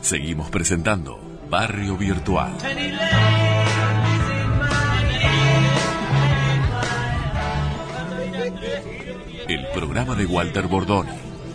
Seguimos presentando Barrio Virtual. El programa de Walter Bordoni.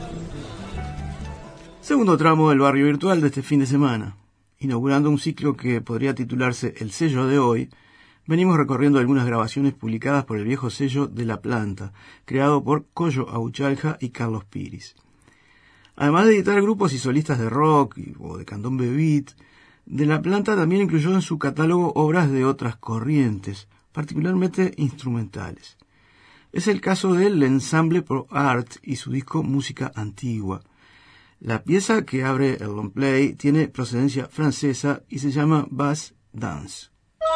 Segundo tramo del Barrio Virtual de este fin de semana. Inaugurando un ciclo que podría titularse El sello de hoy, venimos recorriendo algunas grabaciones publicadas por el viejo sello de La Planta, creado por Coyo Auchalja y Carlos Piris. Además de editar grupos y solistas de rock o de candombe beat, De La Planta también incluyó en su catálogo obras de otras corrientes, particularmente instrumentales. Es el caso del Ensemble Pro Art y su disco Música Antigua. La pieza que abre el long play tiene procedencia francesa y se llama Bass Dance.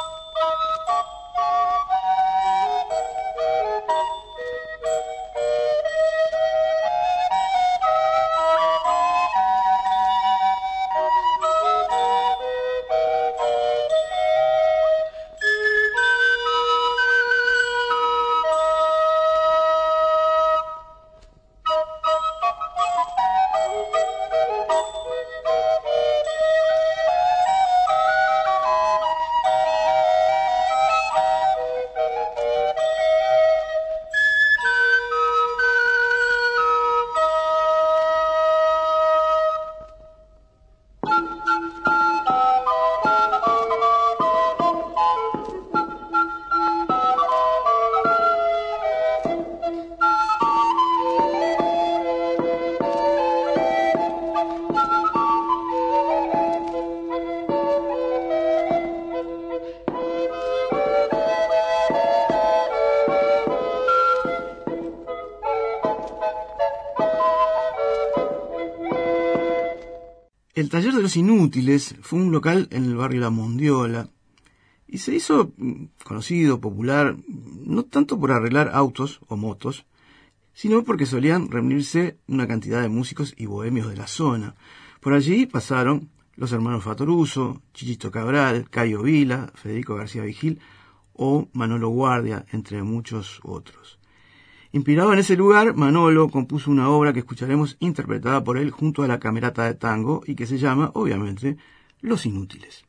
El Taller de los Inútiles fue un local en el barrio La Mondiola y se hizo conocido, popular, no tanto por arreglar autos o motos, sino porque solían reunirse una cantidad de músicos y bohemios de la zona. Por allí pasaron los hermanos Fatoruso, Chichito Cabral, Cayo Vila, Federico García Vigil o Manolo Guardia, entre muchos otros. Inspirado en ese lugar, Manolo compuso una obra que escucharemos interpretada por él junto a la Camerata de Tango y que se llama, obviamente, Los Inútiles.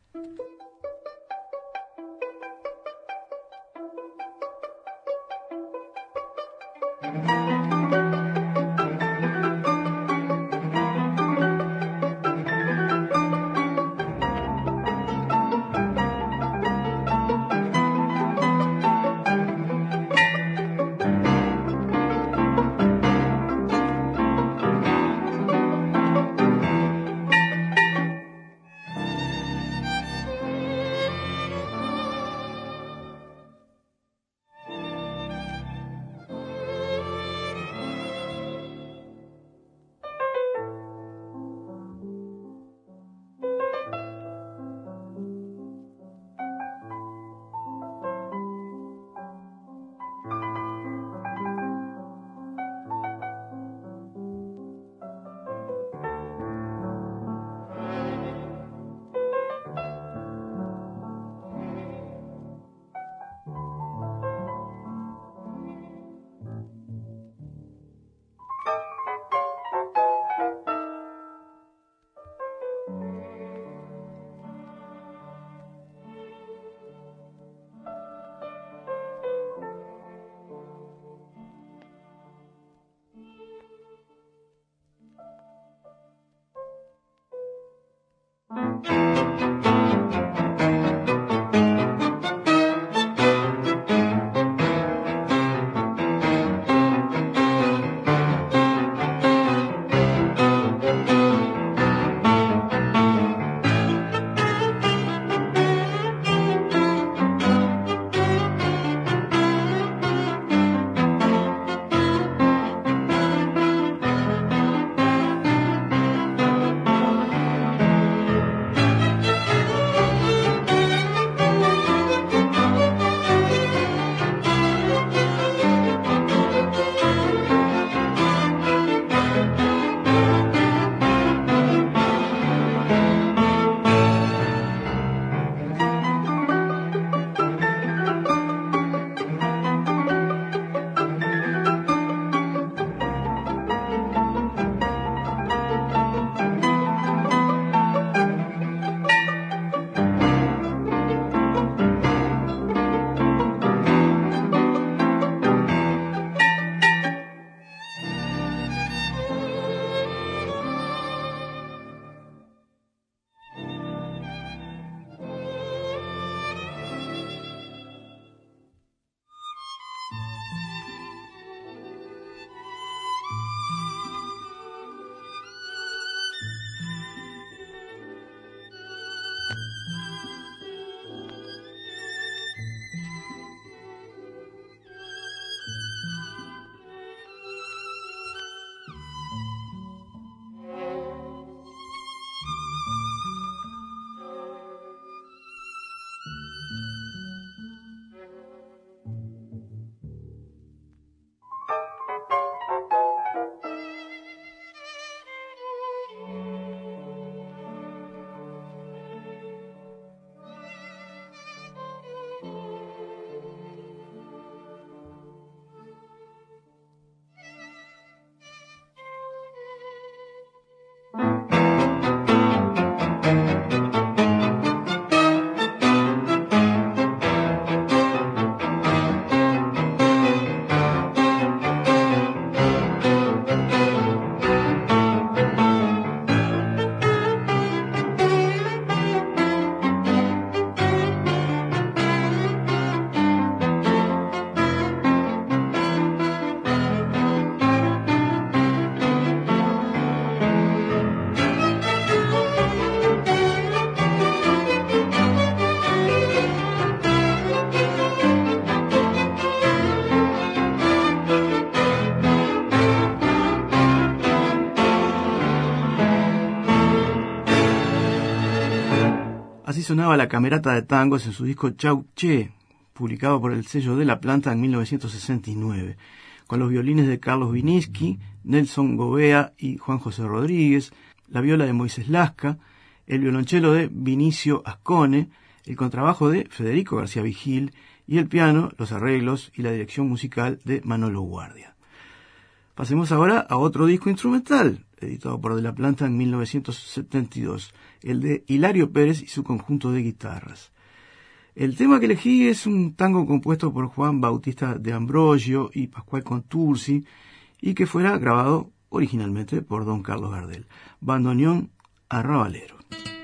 Así sonaba la Camerata de Tangos en su disco Chau Che, publicado por el sello de La Planta en 1969, con los violines de Carlos Viniski, Nelson Gobea y Juan José Rodríguez, la viola de Moisés Lasca, el violonchelo de Vinicio Ascone, el contrabajo de Federico García Vigil y el piano, los arreglos y la dirección musical de Manolo Guardia. Pasemos ahora a otro disco instrumental, editado por De La Planta en 1972, el de Hilario Pérez y su conjunto de guitarras. El tema que elegí es un tango compuesto por Juan Bautista de Ambrogio y Pascual Contursi y que fuera grabado originalmente por don Carlos Gardel, Bandoneón Arrabalero.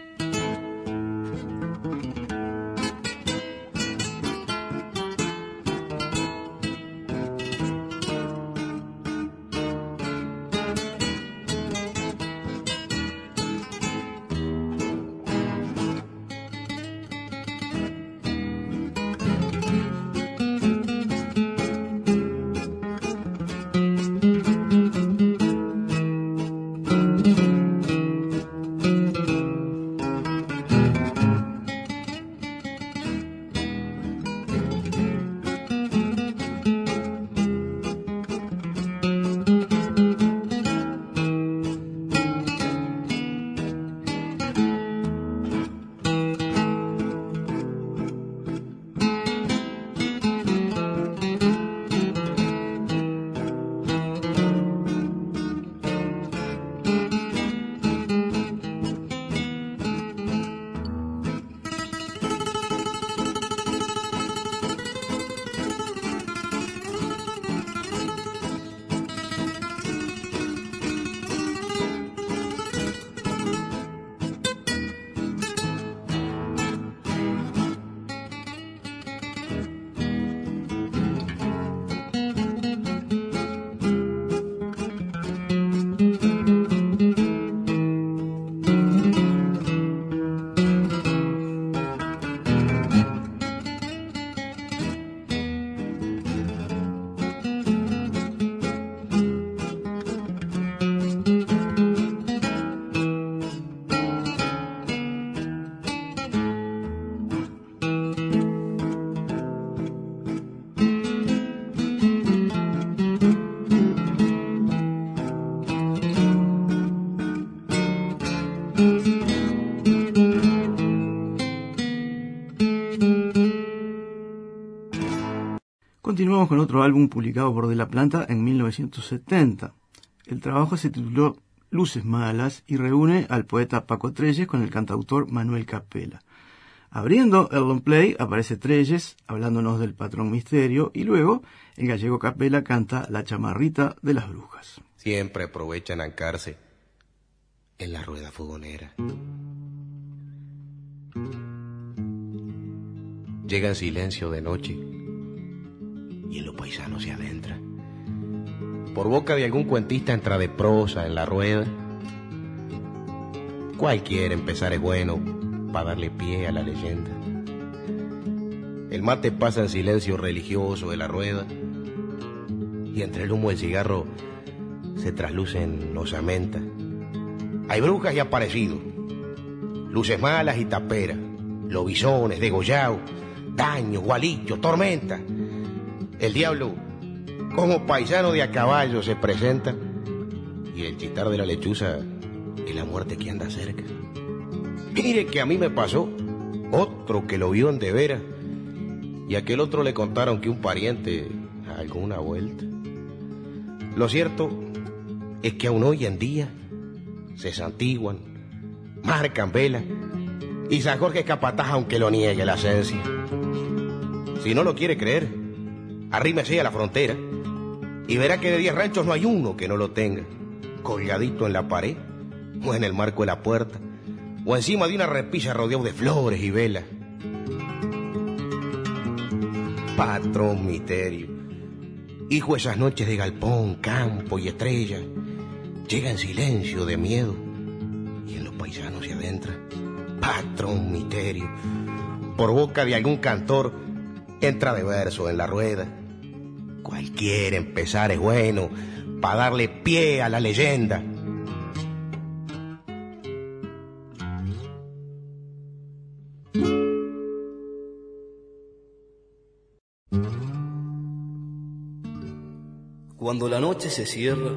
Continuamos con otro álbum publicado por De La Planta en 1970. El trabajo se tituló Luces Malas y reúne al poeta Paco Trelles con el cantautor Manuel Capela. Abriendo el long play aparece Trelles hablándonos del patrón misterio y luego el gallego Capela canta La chamarrita de las brujas. Siempre aprovechan ancarse en la rueda fogonera. Llega en silencio de noche y en los paisanos se adentra. Por boca de algún cuentista entra de prosa en la rueda. Cualquier empezar es bueno para darle pie a la leyenda. El mate pasa en silencio religioso de la rueda y entre el humo del cigarro se traslucen osamentas. Hay brujas y aparecidos, luces malas y taperas, lobisones, degollados, daños, gualichos, tormentas. El diablo, como paisano de a caballo, se presenta y el chitar de la lechuza es la muerte que anda cerca. Mire que a mí me pasó otro que lo vio en de veras y a aquel otro le contaron que un pariente algún una vuelta. Lo cierto es que aún hoy en día se santiguan, marcan velas y San Jorge es capataz aunque lo niegue la esencia. Si no lo quiere creer, arrímese a la frontera y verá que de 10 ranchos no hay uno que no lo tenga, colgadito en la pared o en el marco de la puerta o encima de una repisa rodeado de flores y velas. Patrón misterio, hijo de esas noches de galpón, campo y estrella, llega en silencio de miedo y en los paisanos se adentra. Patrón misterio, por boca de algún cantor entra de verso en la rueda. Cualquier empezar es bueno para darle pie a la leyenda. Cuando la noche se cierra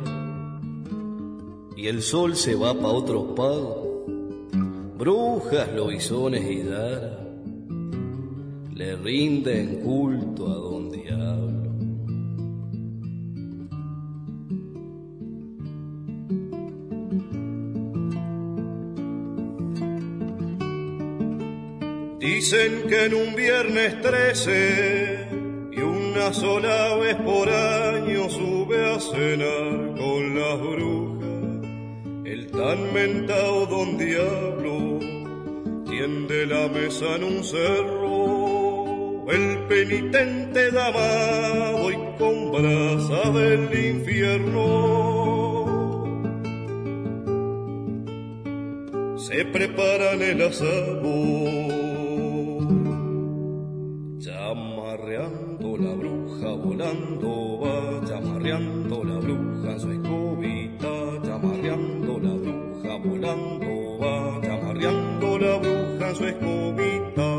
y el sol se va pa' otro pago, brujas, lobisones y daras le rinden culto a don Diablo. Dicen que en un viernes 13 y una sola vez por año sube a cenar con las brujas el tan mentado don Diablo. Tiende la mesa en un cerro el penitente damado y con brasa del infierno se preparan el asado. Chamarreando la bruja volando va, chamarreando la bruja su escobita, chamarreando la bruja volando va, chamarreando la bruja su escobita.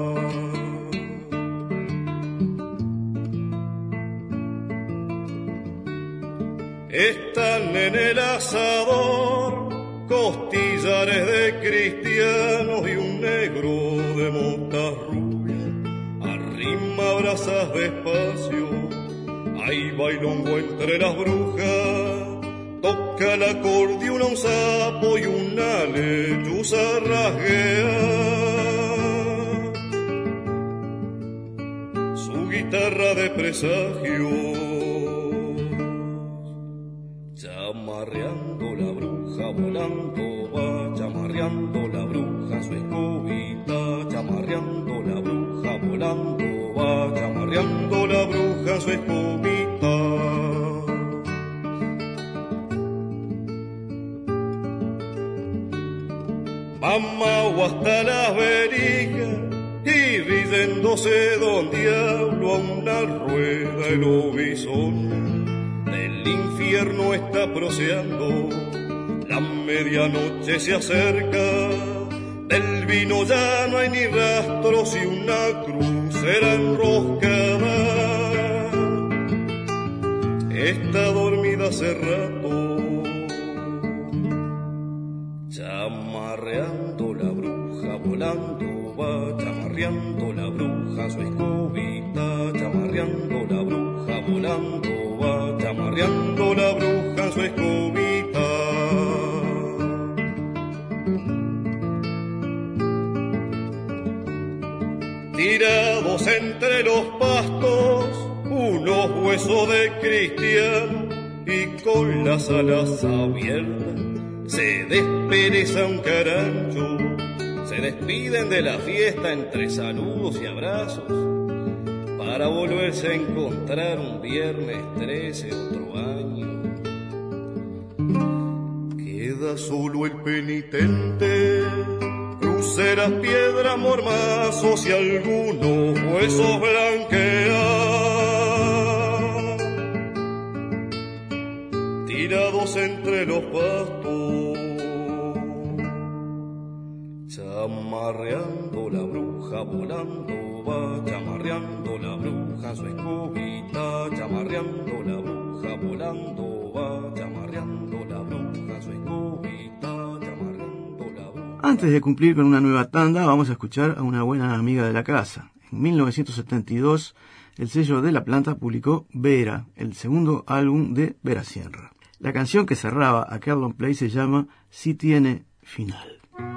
Están en el asador costillares de cristianos y un negro de montas rubias arrima brasas despacio. Hay bailongo entre las brujas, toca el acordeón a un sapo y una lechuza rasguea su guitarra de presagios. Chamarreando la bruja volando va, chamarreando la bruja su escobita, chamarreando la bruja volando va, chamarreando la bruja su escobita. Mamá hasta las verijas y riéndose don Diablo a una rueda el lobizón del infierno está proseando. La medianoche se acerca, del vino ya no hay ni rastros y una cruz será enroscada. Está dormida hace rato. Chamarreando la bruja volando va, chamarreando la bruja su escobita, chamarreando la bruja volando va, chamarreando la bruja su escobita. Tirados entre los pastos unos huesos de cristiano y con las alas abiertas se despereza un carancho. Se despiden de la fiesta entre saludos y abrazos para volverse a encontrar un viernes 13 otro año. Queda solo el penitente, cruceras, piedras, mormazos y algunos huesos blanquean, tirados entre los pastos. Chamarreando la bruja volando va, chamarreando la bruja su escobita, chamarreando la bruja volando va, chamarreando la bruja su escobita, chamarreando la bruja. Antes de cumplir con una nueva tanda, vamos a escuchar a una buena amiga de la casa. En 1972, el sello de La Planta publicó Vera, el segundo álbum de Vera Sierra. La canción que cerraba aquel long play se llama Si tiene final.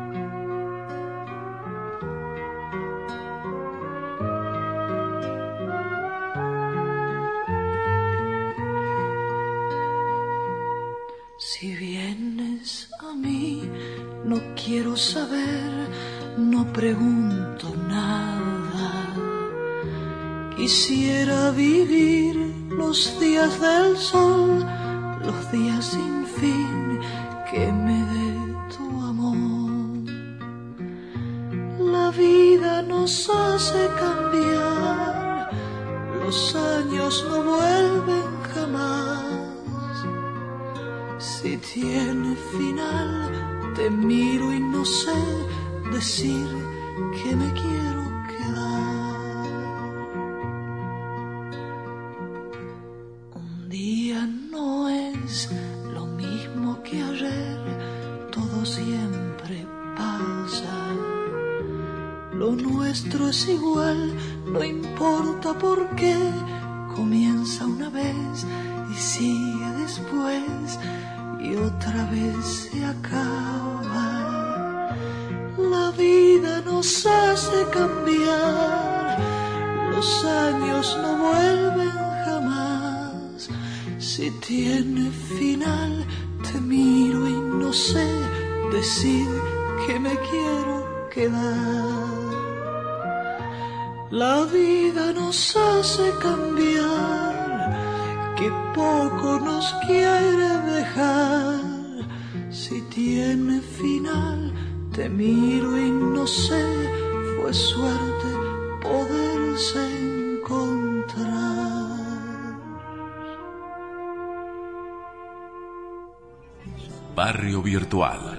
Si vienes a mí, no quiero saber, no pregunto nada. Quisiera vivir los días del sol, los días sin fin que me dé tu amor. La vida nos hace cambiar, los años no vuelven jamás. Si tiene final, te miro y no sé decir que me quiero quedar. Un día no lo nuestro es igual, no importa por qué. Comienza una vez y sigue después y otra vez se acaba. La vida nos hace cambiar, los años no vuelven jamás. Si tiene final, te miro y no sé decir que me quiero quedar. La vida nos hace cambiar, que poco nos quiere dejar. Si tiene final, te miro y no sé, fue suerte poderse encontrar. Barrio Virtual.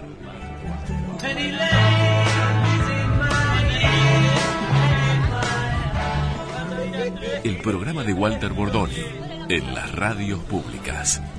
El programa de Walter Bordoni en las radios públicas.